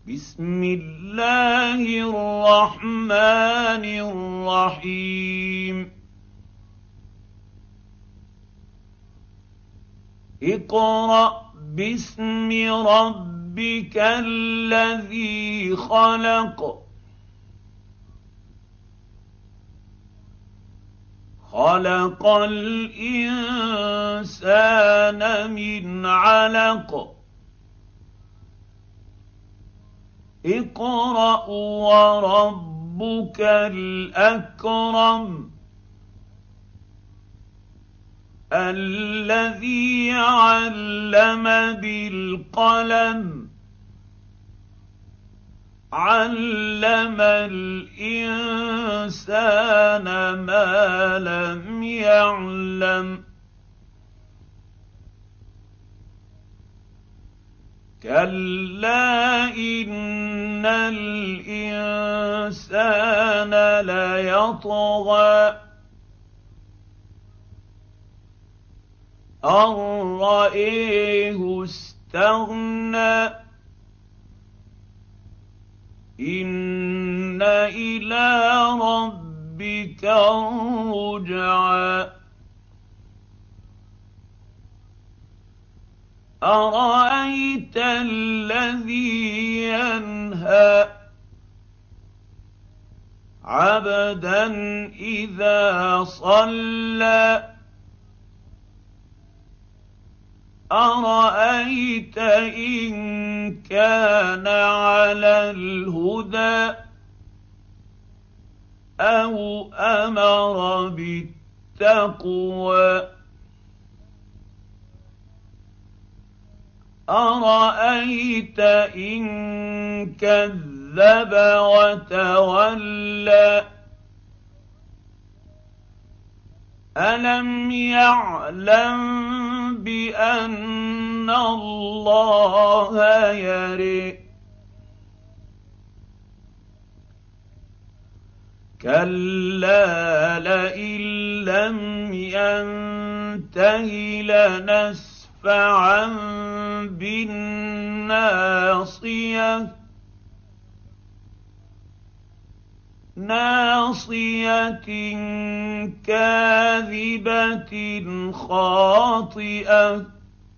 بسم الله الرحمن الرحيم اقرأ باسم ربك الذي خلق خلق الإنسان من علق اقرأ وربك الأكرم الذي علم بالقلم علم الإنسان ما لم يعلم كلا إن الإنسان ليطغى أن رآه استغنى إن إلى ربك الرجعى أرأيت الذي ينهى عبدا إذا صلى أرأيت إن كان على الهدى أو أمر بالتقوى أرأيت إن كذب وتولى ألم يعلم بأن الله يرى كلا لئن لم ينته لنسفعا بالناصية ناصية كاذبة خاطئة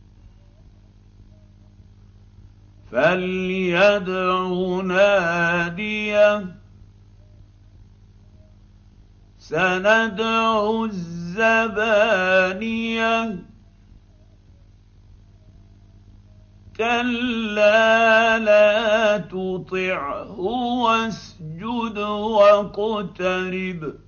فليدع ناديه سندع الزبانية كلا لا تطعه واسجد واقترب